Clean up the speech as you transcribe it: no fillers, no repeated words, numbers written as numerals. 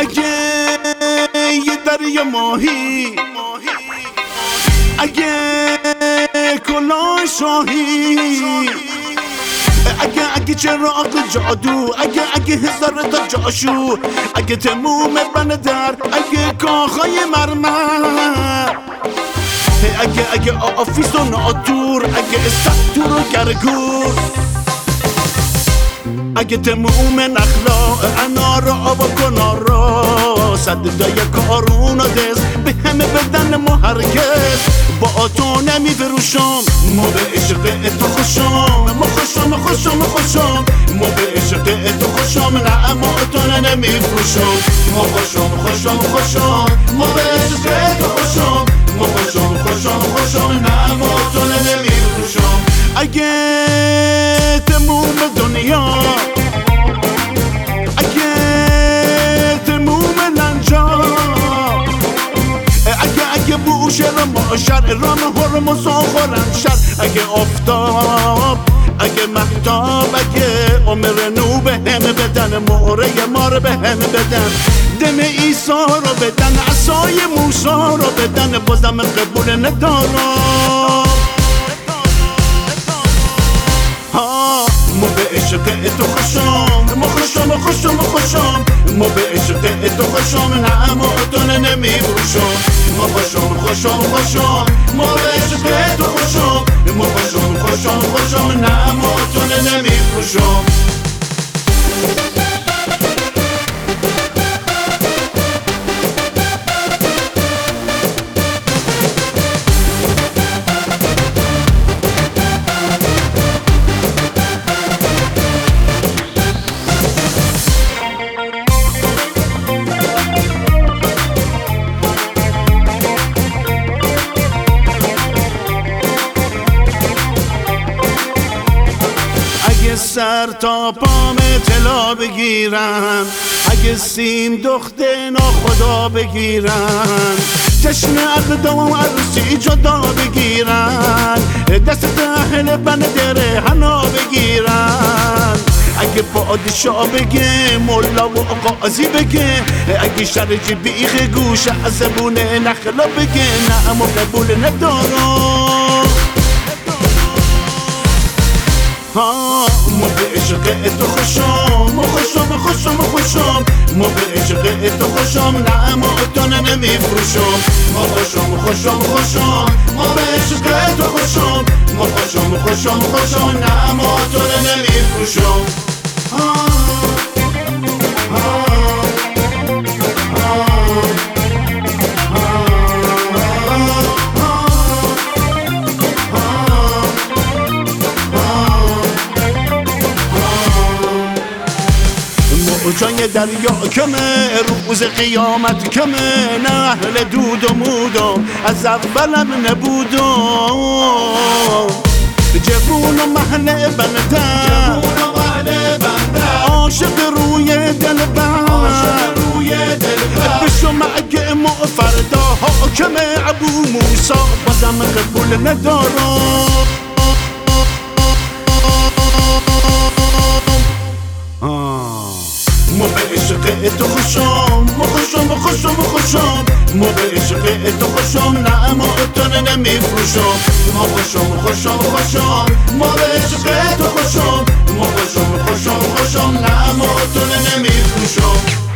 اگه یه دریا ماهی، اگه کلاه شاهی، اگه چراغ جادو، اگه هزار تا جاشو، اگه تموم بندر، اگه کاخای مرمر، اگه آفیس و ناتور، اگه استاتور و گرگور، اگه تموم نخلا انار و آب و کنارا، صدای کارون و دست به همه بدن ما هرگز با تو نمی فروشم. ما به عشق تو خوشم، ما خوشم، ما به عشق تو خوشم، نه اما تو نمی فروشم. ما خوشم، ما به عشق تو خوشم، ما خوشم، نه اما تو نمی فروشم. اگه تموم دنیا، اگه تموم لنجا، اگه بوشه رماشر رام هرمز و خورمشر، اگه آفتاب، اگه مهتاب، اگه عمر نو به هم بدن، مهره مار به هم بدن، دم عیسی رو بدن، عصای موسی رو بدن، بازم قبول ندارم. ما به عشق تو خوشم، ما خوشم، ما به عشق تو خوشم، نه اما تو نمی فروشم. ما خوشم، ما به عشق تو خوشم، ما خوشم، نه اما تو نمی فروشم. سر تا پام طلا بگیرن، اگه سیم دخته ناخدا بگیرن، جشن عقد و عروسی جدا بگیرن، دست اهل بندر حنا بگیرن، اگه پادشاه بگه، مولا و قاضی بگه، اگه شرج بیخ گوش از زبون نخلا بگه، نه اما قبول ندارم. ما به عشق تو خوشم، ما خوشم، ما به عشق تو خوشم، نه اما تو نمی فروشم. ما خوشم، ما به عشق تو خوشم، ما خوشم، نه اما تو نمی فروشم. جای دریا کمه، روز قیامت کمه، نه اهل دود و مودم از اولم نبودم. جوون و محل بندم، عاشق روی دل بند، بشم اگه ما فردا حاکم ابو موسی، بازم قبول ندارم. ما به عشق تو خوشم، ما خوشم، ما به عشق تو خوشم، نه اما تو نمی فروشم. ما خوشم، ما به عشق تو خوشم، ما خوشم، نه اما تو نمی فروشم.